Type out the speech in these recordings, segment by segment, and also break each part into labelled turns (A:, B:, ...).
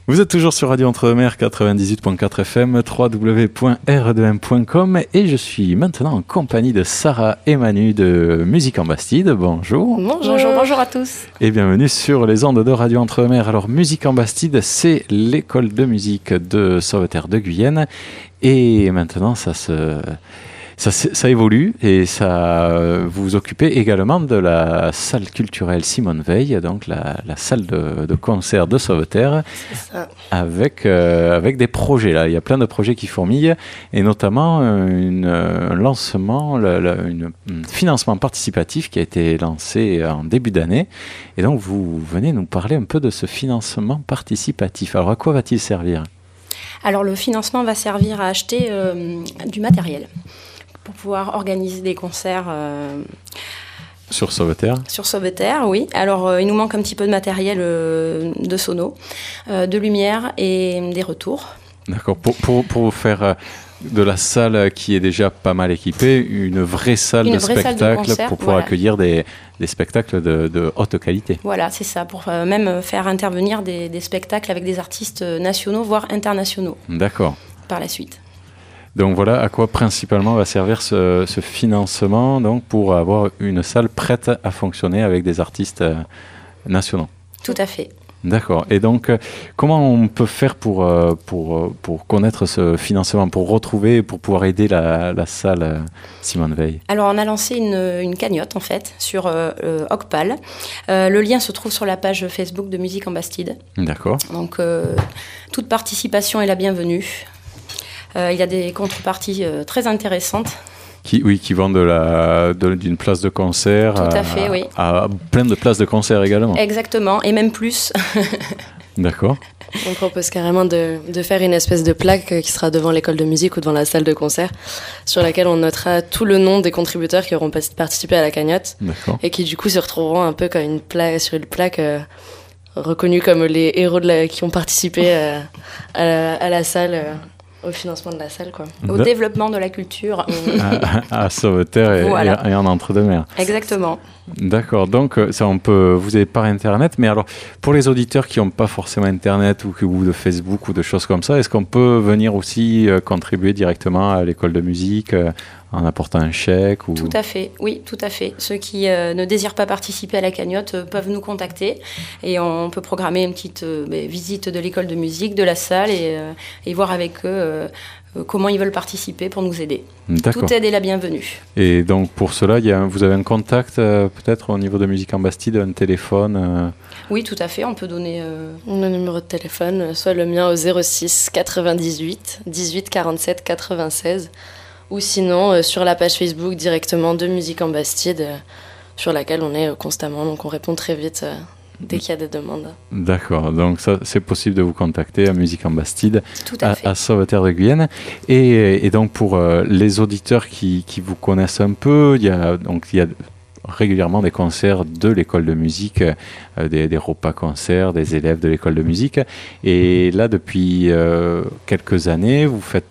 A: Vous êtes toujours sur Radio Entre-Mers 98.4 FM, www.r2m.com et je suis maintenant en compagnie de Sarah et Manu de Musique en Bastide. Bonjour.
B: Bonjour à tous.
A: Et bienvenue sur les ondes de Radio Entre-Mers. Alors Musique en Bastide, c'est l'école de musique de Sauveterre de Guyenne et maintenant ça évolue et vous vous occupez également de la salle culturelle Simone Veil, donc la salle de concert de Sauveterre, avec des projets. Là. Il y a plein de projets qui fourmillent et notamment un lancement, un financement participatif qui a été lancé en début d'année. Et donc vous venez nous parler un peu de ce financement participatif. Alors à quoi va-t-il servir ?
B: Alors le financement va servir à acheter du matériel pour pouvoir organiser des concerts
A: sur Sauveterre.
B: Sur Sauveterre, oui. Alors, il nous manque un petit peu de matériel de sono, de lumière et des retours.
A: D'accord. Pour faire de la salle qui est déjà pas mal équipée, une vraie salle de spectacle concert, pour pouvoir accueillir des spectacles de haute qualité.
B: Voilà, c'est ça, pour même faire intervenir des spectacles avec des artistes nationaux, voire internationaux.
A: D'accord.
B: Par la suite.
A: Donc voilà à quoi principalement va servir ce financement donc pour avoir une salle prête à fonctionner avec des artistes nationaux.
B: Tout à fait.
A: D'accord. Et donc, comment on peut faire pour connaître ce financement, pour retrouver, pour pouvoir aider la salle Simone Veil ?
B: Alors, on a lancé une cagnotte, en fait, sur Ocpal. Le lien se trouve sur la page Facebook de Musique en Bastide.
A: D'accord.
B: Donc, toute participation est la bienvenue. Il y a des contreparties très intéressantes.
A: Qui vont d'une place de concert à plein de places de concert également.
B: Exactement, et même plus.
A: D'accord.
C: On propose carrément de faire une espèce de plaque qui sera devant l'école de musique ou devant la salle de concert, sur laquelle on notera tout le nom des contributeurs qui auront participé à la cagnotte.
A: D'accord.
C: Et qui du coup se retrouveront un peu comme sur une plaque reconnus comme les héros qui ont participé à la salle. Au financement de la salle, quoi.
B: Au développement de la culture.
A: à Sauveterre et en Entre-deux-Mers.
B: Exactement.
A: D'accord, donc ça vous avez par Internet, mais alors pour les auditeurs qui n'ont pas forcément Internet ou de Facebook ou de choses comme ça, est-ce qu'on peut venir aussi contribuer directement à l'école de musique en apportant un chèque ou...
B: Tout à fait, oui, tout à fait. Ceux qui ne désirent pas participer à la cagnotte peuvent nous contacter et on peut programmer une petite visite de l'école de musique, de la salle et voir avec eux comment ils veulent participer pour nous aider.
A: D'accord.
B: Toute aide est la bienvenue.
A: Et donc pour cela, vous avez un contact peut-être au niveau de Musique en Bastide, un téléphone
B: Oui, tout à fait, on peut donner...
C: Le numéro de téléphone, soit le mien au 06 98 18 47 96 ou sinon sur la page Facebook directement de Musique en Bastide sur laquelle on est constamment, donc on répond très vite dès qu'il y a des demandes.
A: D'accord, donc ça, c'est possible de vous contacter à Musique en Bastide,
B: à
A: Sauveterre de Guyenne. Et donc pour les auditeurs qui vous connaissent un peu, il y a régulièrement des concerts de l'école de musique, des repas concerts des élèves de l'école de musique. Et là, depuis quelques années, vous faites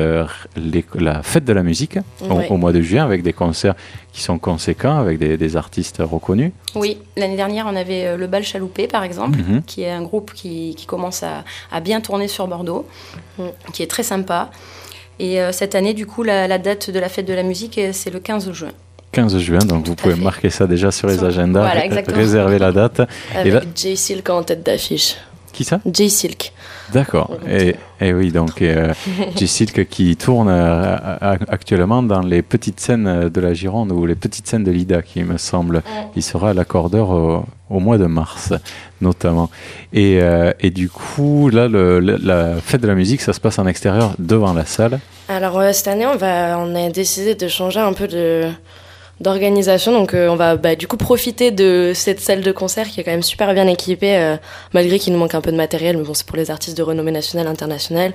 A: la fête de la musique au mois de juin avec des concerts qui sont conséquents, avec des artistes reconnus.
B: Oui, l'année dernière, on avait le Bal Chaloupé, par exemple, qui est un groupe qui commence à bien tourner sur Bordeaux, qui est très sympa. Et cette année, du coup, la date de la fête de la musique, c'est le 15 juin.
A: 15 juin, donc vous pouvez marquer ça déjà sur les agendas,
B: voilà,
A: réserver la date.
C: Avec Jay Silk en tête d'affiche.
A: Qui ça ?
C: Jay Silk.
A: D'accord. Et oui, donc Jay Silk qui tourne actuellement dans les petites scènes de la Gironde ou les petites scènes de l'IDA, qui me semble. Il sera à l'accordeur au mois de mars, notamment. Et du coup, là, la fête de la musique, ça se passe en extérieur devant la salle.
C: Alors, cette année, on a décidé de changer un peu d'organisation, donc on va du coup profiter de cette salle de concert qui est quand même super bien équipée, malgré qu'il nous manque un peu de matériel, mais bon, c'est pour les artistes de renommée nationale, internationale.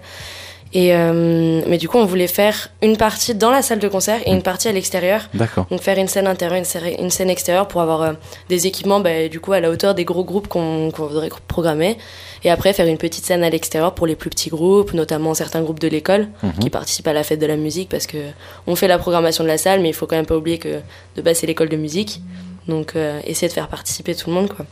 C: Mais du coup, on voulait faire une partie dans la salle de concert et une partie à l'extérieur.
A: D'accord.
C: Donc faire une scène intérieure, une scène extérieure pour avoir des équipements du coup à la hauteur des gros groupes qu'on voudrait programmer. Et après faire une petite scène à l'extérieur pour les plus petits groupes, notamment certains groupes de l'école qui participent à la fête de la musique, parce que on fait la programmation de la salle, mais il faut quand même pas oublier que de base c'est l'école de musique. Donc essayer de faire participer tout le monde, quoi.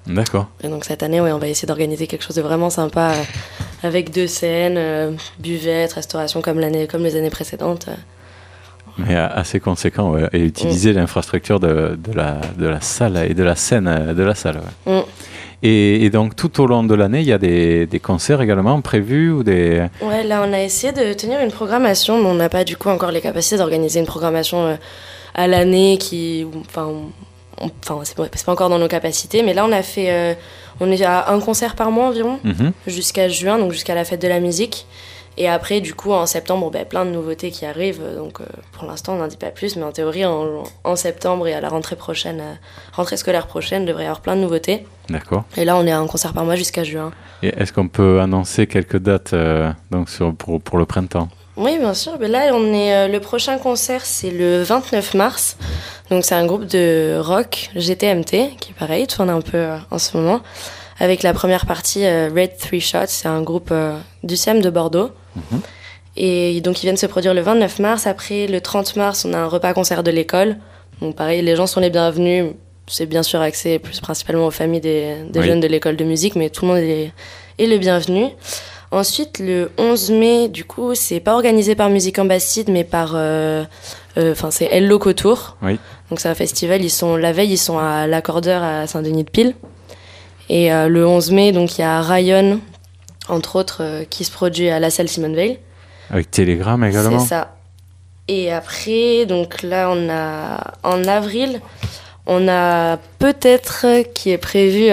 A: D'accord.
C: Et donc cette année, on va essayer d'organiser quelque chose de vraiment sympa avec 2 scènes, buvette, restauration comme les années précédentes.
A: Mais assez conséquent, ouais. Et utiliser l'infrastructure de la salle et de la scène de la salle. Ouais. Et donc tout au long de l'année, il y a des concerts également prévus ou des...
C: Ouais, là on a essayé de tenir une programmation, mais on n'a pas du coup encore les capacités d'organiser une programmation à l'année c'est pas encore dans nos capacités, mais là on est à un concert par mois environ, jusqu'à juin, donc jusqu'à la fête de la musique. Et après, du coup, en septembre, plein de nouveautés qui arrivent. Donc, pour l'instant, on n'en dit pas plus. Mais en théorie, en septembre et à la rentrée scolaire prochaine, il devrait y avoir plein de nouveautés.
A: D'accord.
C: Et là, on est à un concert par mois jusqu'à juin.
A: Et est-ce qu'on peut annoncer quelques dates pour le printemps ?
C: Oui, bien sûr. Mais là, le prochain concert, c'est le 29 mars. Donc, c'est un groupe de rock, GTMT, qui, pareil, tourne un peu en ce moment. Avec la première partie, Red Three Shots, c'est un groupe du CEM de Bordeaux. Et donc, ils viennent se produire le 29 mars. Après, le 30 mars, on a un repas-concert de l'école. Donc, pareil, les gens sont les bienvenus. C'est bien sûr axé principalement aux familles des jeunes de l'école de musique, mais tout le monde est le bienvenu. Ensuite, le 11 mai, du coup, c'est pas organisé par Musique en Bastide, mais par... c'est El Loco Tour. Oui. Donc, c'est un festival. La veille, ils sont à l'Accordeur à Saint-Denis-de-Pile. Et le 11 mai, donc il y a Ryan, entre autres, qui se produit à la salle Simone Veil.
A: Avec Télégramme également.
C: C'est ça. Et après, donc là, en avril, on a peut-être qui est prévu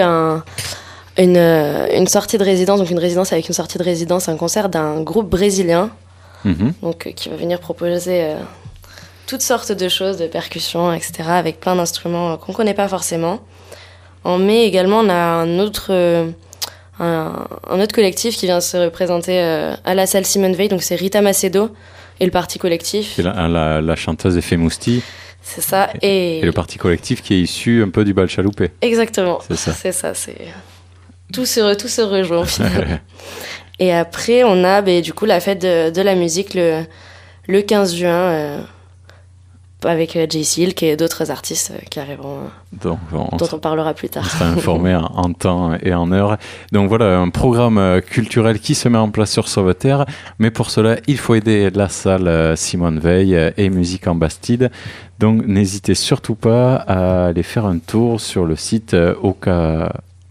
C: une sortie de résidence, donc une résidence avec une sortie de résidence, un concert d'un groupe brésilien, donc qui va venir proposer toutes sortes de choses, de percussions, etc., avec plein d'instruments qu'on ne connaît pas forcément. En mai également, on a un autre collectif qui vient se représenter à la salle Simone Veil, donc c'est Rita Macedo et le Parti Collectif.
A: C'est la chanteuse Effet Mousti.
C: C'est ça.
A: Et le Parti Collectif qui est issu un peu du bal chaloupé.
C: Exactement. C'est ça. Tout se rejoint au final. Et après, on a du coup la fête de la musique le 15 juin avec Jay Silk et d'autres artistes qui arriveront, dont on parlera plus tard.
A: On sera informé en temps et en heure. Donc voilà, un programme culturel qui se met en place sur Sauveterre, mais pour cela, il faut aider la salle Simone Veil et Musique en Bastide. Donc n'hésitez surtout pas à aller faire un tour sur le site Okpal.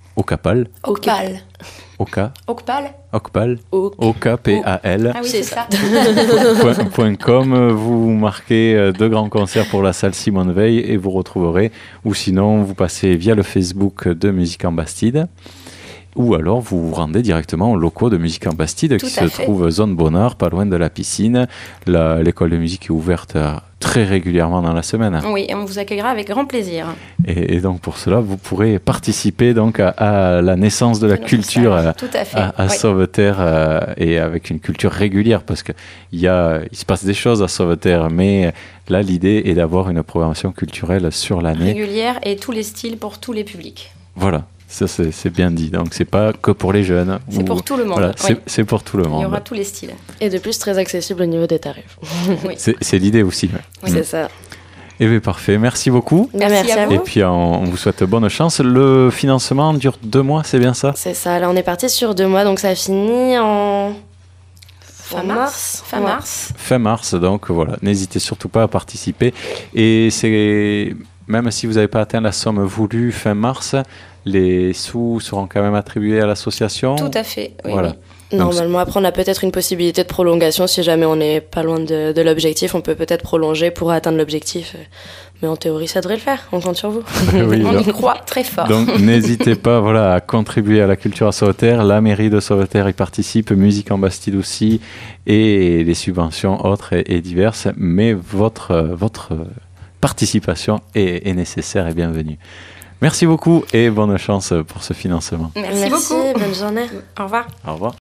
A: OKPAL.
B: Ah oui, c'est ça.
A: .com, vous marquez 2 grands concerts pour la salle Simone Veil et vous retrouverez, ou sinon vous passez via le Facebook de Musique en Bastide, ou alors vous vous rendez directement aux locaux de Musique en Bastide qui se trouve zone Bonnard, pas loin de la piscine. L'école de musique est ouverte très régulièrement dans la semaine.
B: Oui, et on vous accueillera avec grand plaisir.
A: Et donc pour cela, vous pourrez participer donc à la naissance de la culture à Sauveterre et avec une culture régulière, parce qu'il se passe des choses à Sauveterre, mais là l'idée est d'avoir une programmation culturelle sur l'année.
B: Régulière et tous les styles pour tous les publics.
A: Voilà. Ça, c'est bien dit. Donc, c'est pas que pour les jeunes.
B: C'est pour tout le monde.
A: Voilà, c'est pour tout le monde.
B: Il y aura tous les styles.
C: Et de plus, très accessible au niveau des tarifs.
B: Oui.
A: C'est l'idée aussi. Ouais.
C: Oui. C'est ça.
A: Eh bien, parfait. Merci beaucoup.
C: Merci à vous.
A: Et puis, on vous souhaite bonne chance. Le financement dure 2 mois, c'est bien ça ?
C: C'est ça. Là, on est parti sur 2 mois. Donc, ça finit en...
B: Fin mars.
A: Fin mars. Donc, voilà. N'hésitez surtout pas à participer. Et même si vous n'avez pas atteint la somme voulue fin mars, les sous seront quand même attribués à l'association.
B: Tout à fait, oui.
A: Voilà.
B: Oui.
C: Normalement, après, on a peut-être une possibilité de prolongation. Si jamais on n'est pas loin de l'objectif, on peut peut-être prolonger pour atteindre l'objectif. Mais en théorie, ça devrait le faire. On compte sur vous.
A: Oui,
B: on y croit très fort.
A: Donc, n'hésitez pas à contribuer à la culture à Sauveterre. La mairie de Sauveterre y participe, Musique en Bastide aussi, et les subventions autres et diverses. Mais votre participation est nécessaire et bienvenue. Merci beaucoup et bonne chance pour ce financement.
B: Merci beaucoup.
C: Bonne journée.
B: Au revoir.
A: Au revoir.